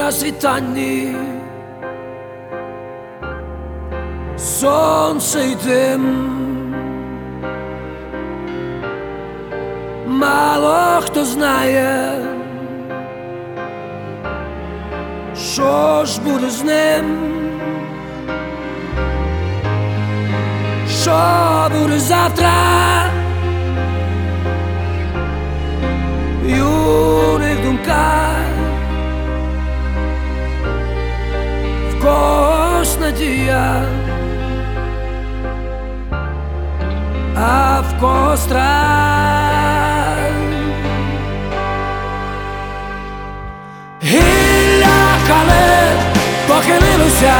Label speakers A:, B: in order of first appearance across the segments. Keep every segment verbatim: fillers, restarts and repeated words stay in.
A: на світанні сонце й дим. Мало хто знає, що ж буде з ним, що буде завтра. В юних думках в когось надія, а в когось страх. Гілля калин похилилося,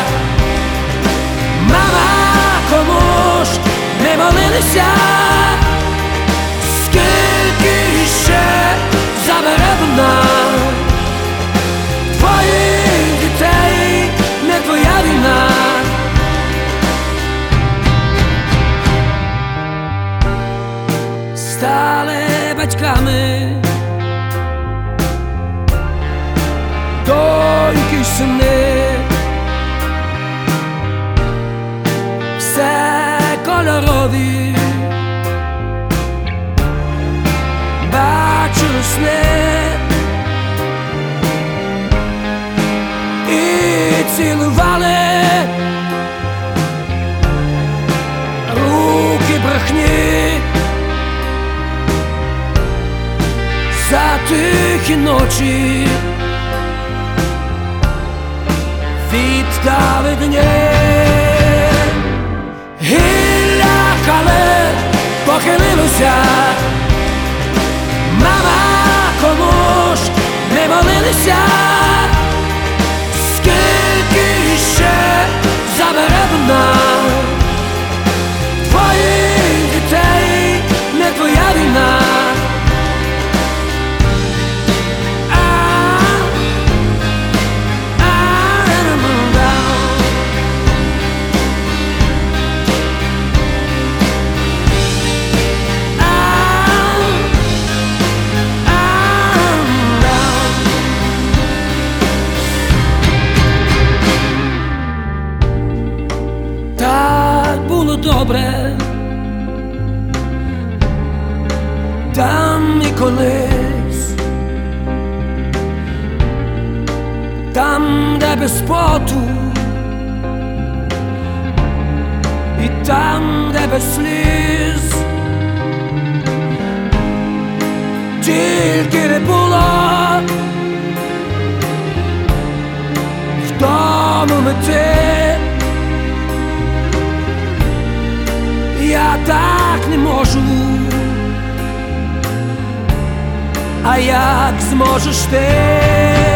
A: мама, кому ж не молилися? Скільки ще забере вона твоїх дітей, не твоя війна. Стали батьками доньки й сини, все кольорові, бачили сни і цілували руки брехні. За тихі ночі віддали дні. Гілля калин похилилося, мама, кому ж не молилися? Скільки ще забере вона твоїх дітей, не твоя війна. Добре там і колись, там, де без поту, і там, де без сліз, тільки не було в тому мети. Я так не можу, а як зможеш ти?